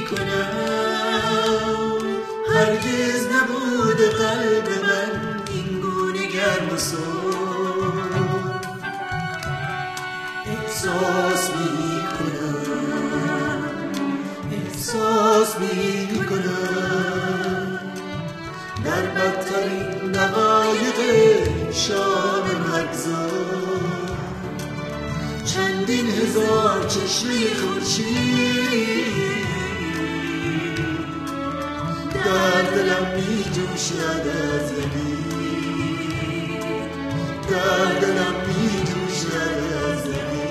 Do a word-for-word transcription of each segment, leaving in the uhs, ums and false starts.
میکنم هرگز نبود قلب من این گونه گرم و صاف احساس میکنم احساس میکنم در بدترین دقایق شام مرگزار چندین هزار چشمه خورشید در دلم می جوشد از یقین در دلم می جوشد از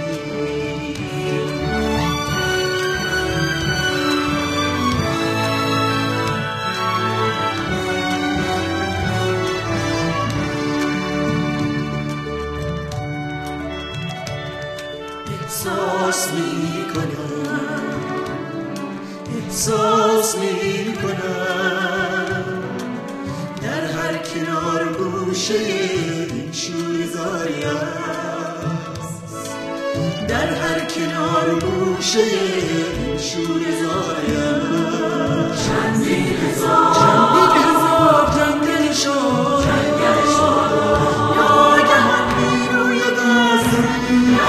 احساس میکنم احساس میکنم در هر کنار گوشه این شورزاری است در هر کنار گوشه این شورزاری است چندین هزار چندین هزار جنگل شد جنگل شد ناگهان میروید از زمین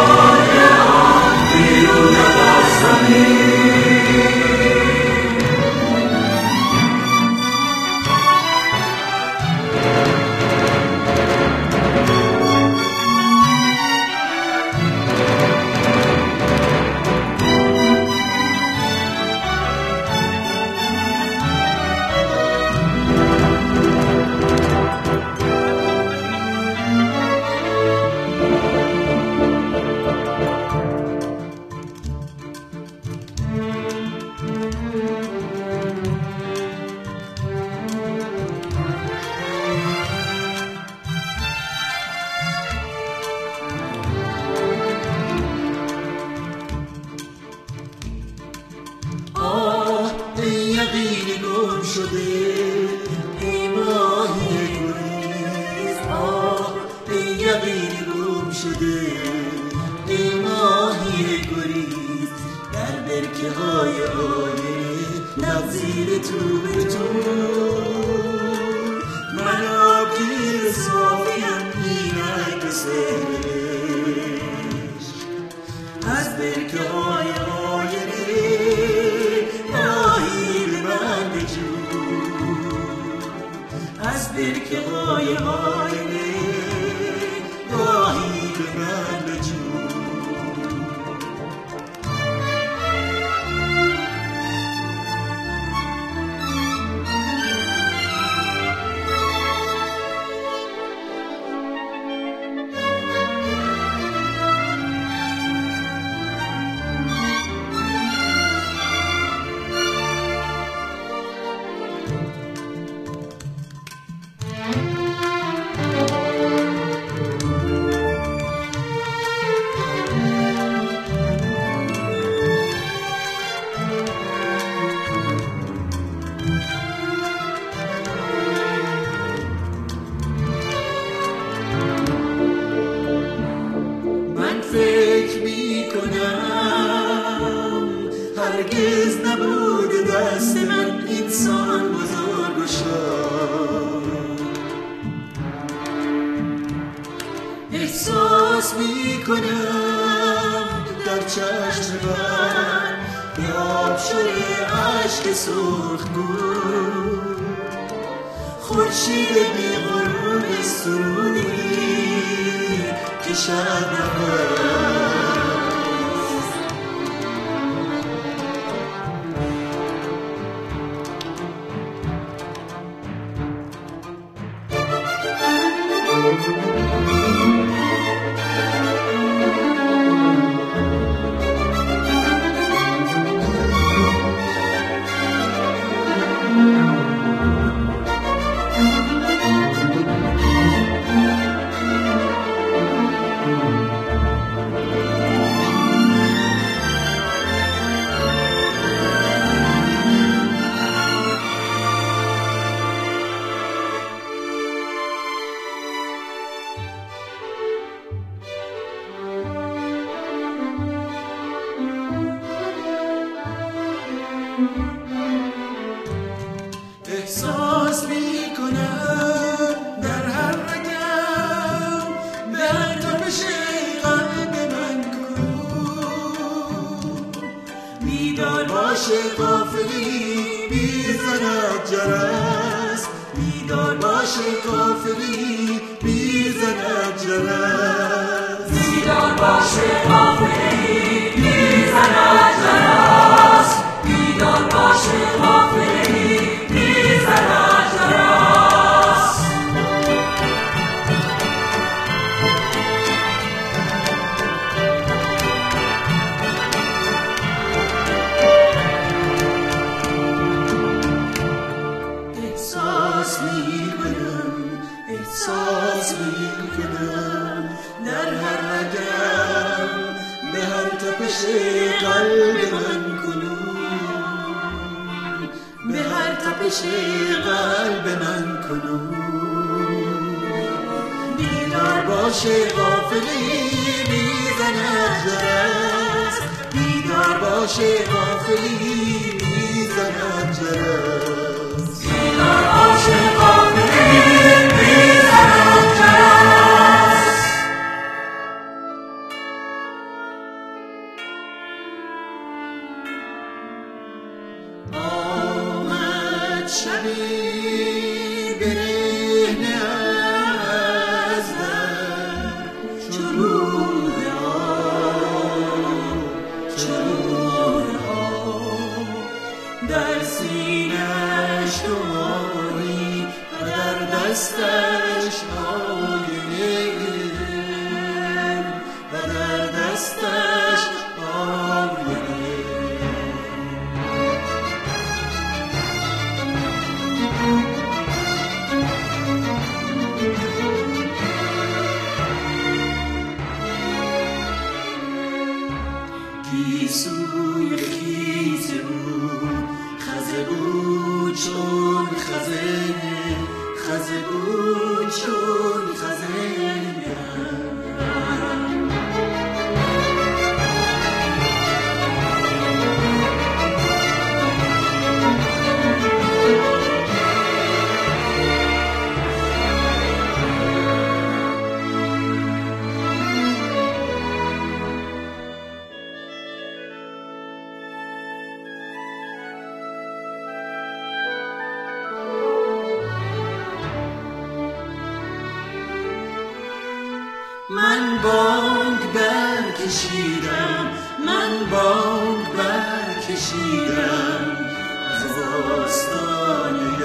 شده ای ماهی گریز آه ای یقین گم شده ای ماهی گریز در برکه های آینه نظیر تو به تو من آبگیر صافیم اینک به سرش از برکه های آینه از برکه های آینه راهی به من بجو فکر می کنم هرگز نبود دست من انسان بزرگ و شاد احساس می کنم در چشم من به آبشار عشق سرخگو خورشید بی غرور سرودی که شب کنم در هر رگم به هر تپش قلب من کنون بیدار باشه غافلی میزند جرس بیدار باشه غافلی میزند جرس بیدار باشه غافلی میزند جرس بیدار باشه غافلی میزند جرس احساس میکنم احساس میکنم در هر رگم به هر تپش قلب من کنون به هر تپش قلب من کنون بیدار باشه غافلی میزند جرس بیدار باشه غافلی میزند جرس بیدار باشه غافلی میزند جرس آمد شبی برهنه از در چو روح آب چو روح آب در سینه‌اش تو ماهی و در دستش آینه و در دستش آینه گیسوی خیز بود خزه بود چون خزه خزه بود چون خزه من بانگ برکشیدم من بانگ برکشیدم از آستانه